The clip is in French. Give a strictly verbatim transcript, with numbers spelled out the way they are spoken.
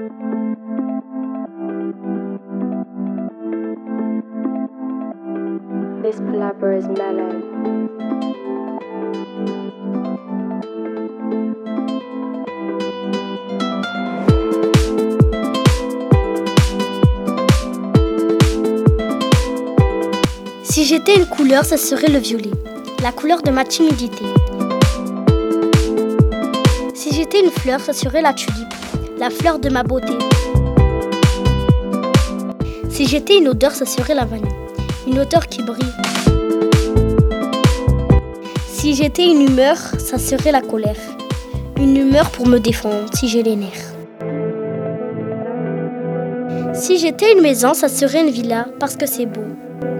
This flapper is mellow. Si j'étais une couleur, ça serait le violet, la couleur de ma timidité. Si j'étais une fleur, ça serait la tulipe, la fleur de ma beauté. Si j'étais une odeur, ça serait la vanille, une odeur qui brille. Si j'étais une humeur, ça serait la colère, une humeur pour me défendre si j'ai les nerfs. Si j'étais une maison, ça serait une villa parce que c'est beau.